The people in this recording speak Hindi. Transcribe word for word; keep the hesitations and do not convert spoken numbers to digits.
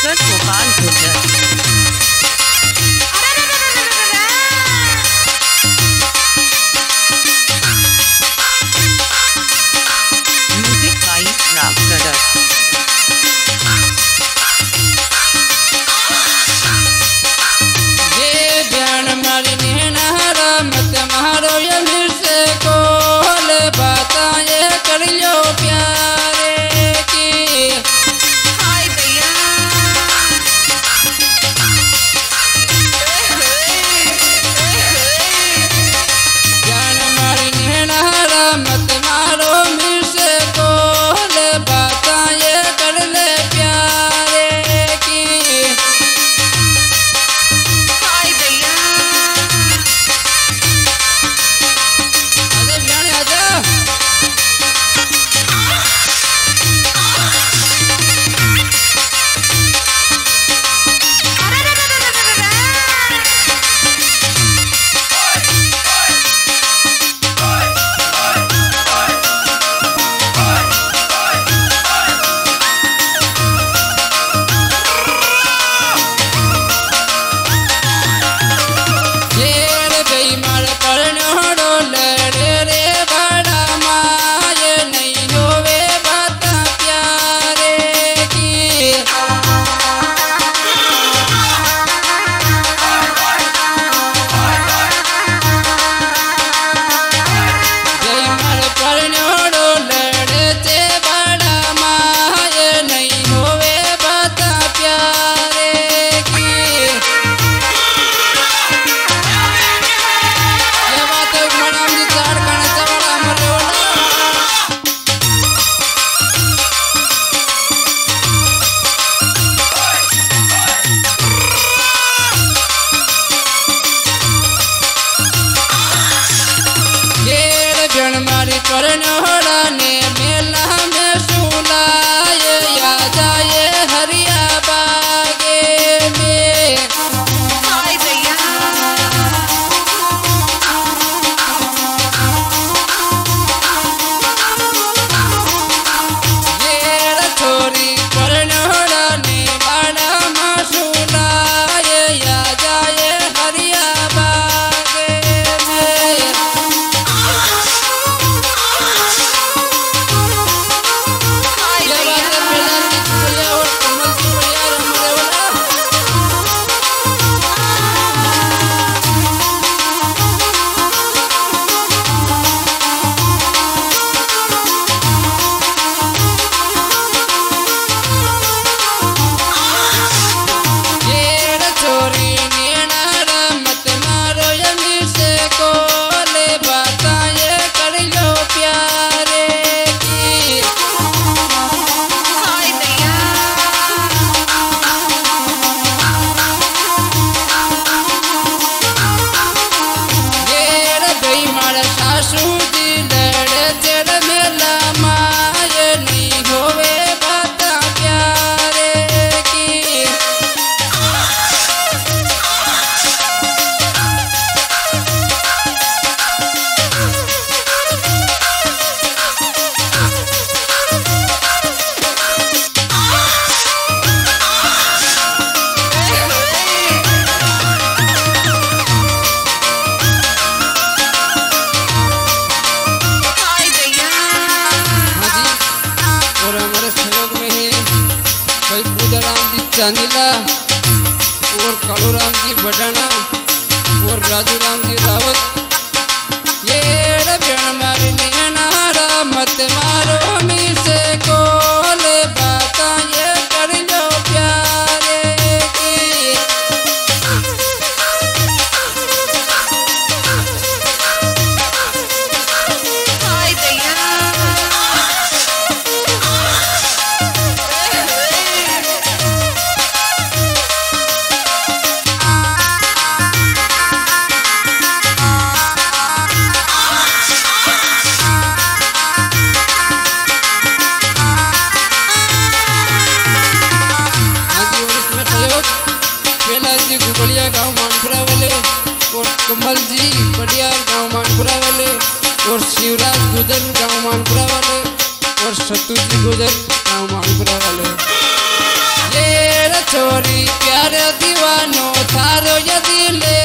Shankar Gopal Gurjar. Music by Ram brother. Chandila और कालू राम जी बडाना और राजू राम जी रावत ये रबियन मारी नैनारा मत मारो मी से कोले बाता ये कर लो प्यारे की हाय दैया गाँव मानपुरा वाले और कमल जी पटियार गाँव मानपुरा वाले और शिवराज गुजर गाँव मानपुरा वाले और सत्तू जी गुजर गाँव मानपुरा वाले ये छोरी प्यार दीवानो थारो ये दिल